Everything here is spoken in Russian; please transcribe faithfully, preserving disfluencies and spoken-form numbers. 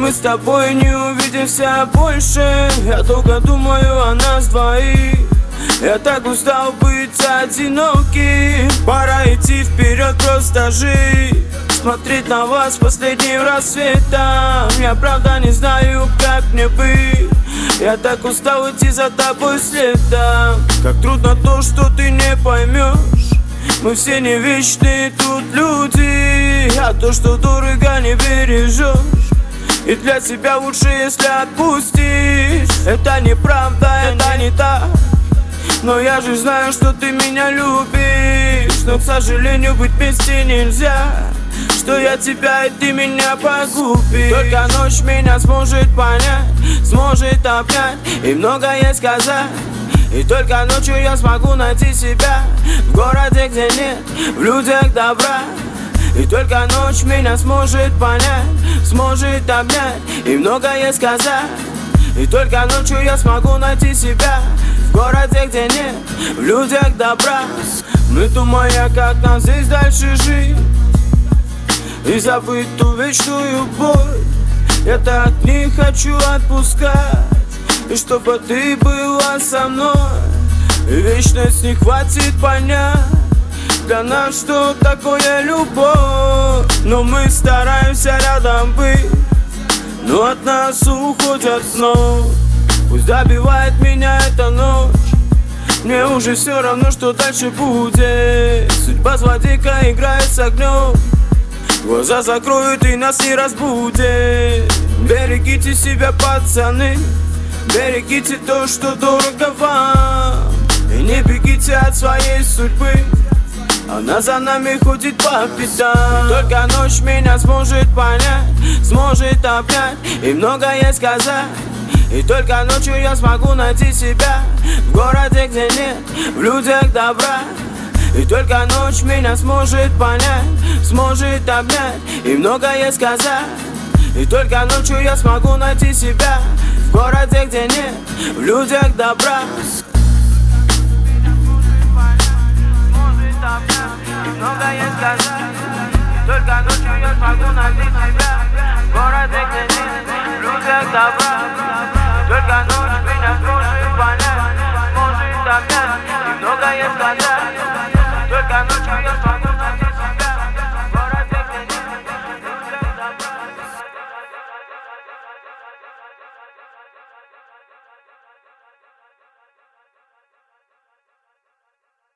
мы с тобой не увидимся больше. Я долго думаю о нас двоих. Я так устал быть одиноким. Пора идти вперед, просто жить. Смотреть на вас последним рассветом. Я правда не знаю, как мне быть. Я так устал идти за тобой следом. Как трудно то, что ты не поймешь. Мы все не вечные тут люди. А то, что дорого, не бережешь. И для тебя лучше, если отпустишь. Это неправда, это не так. Но я же знаю, что ты меня любишь. Но, к сожалению, быть вместе нельзя. Что я тебя и ты меня погубишь. Только ночь меня сможет понять, сможет обнять и многое сказать. И только ночью я смогу найти себя в городе, где нет в людях добра. И только ночь меня сможет понять, сможет обнять и многое сказать. И только ночью я смогу найти себя в городе, где нет в людях добра. Мы думая, как нам здесь дальше жить и забыть ту вечную боль. Я так не хочу отпускать, и чтобы ты была со мной. И вечность не хватит понять для нас, что такое любовь. Но мы стараемся рядом быть, но от нас уходят снова. Пусть добивает меня эта ночь, мне уже все равно, что дальше будет. Судьба злодейка играет с огнем. Глаза закроют и нас не разбудит. Берегите себя, пацаны. Берегите то, что дорого вам. И не бегите от своей судьбы. Она за нами ходит по пятам. Только ночь меня сможет понять, сможет обнять и многое сказать. И только ночью я смогу найти себя в городе, где нет в людях добра. И только ночь меня сможет понять, сможет обнять и многое сказать. И только ночью я смогу найти себя в городе, где нет в людях добра. Многое сказать. Только ночью я смогу найти себя в городе, где нет в людях добра. Только ночь меня сможет понять, сможет обнять и многое сказать. Только ночью я смогу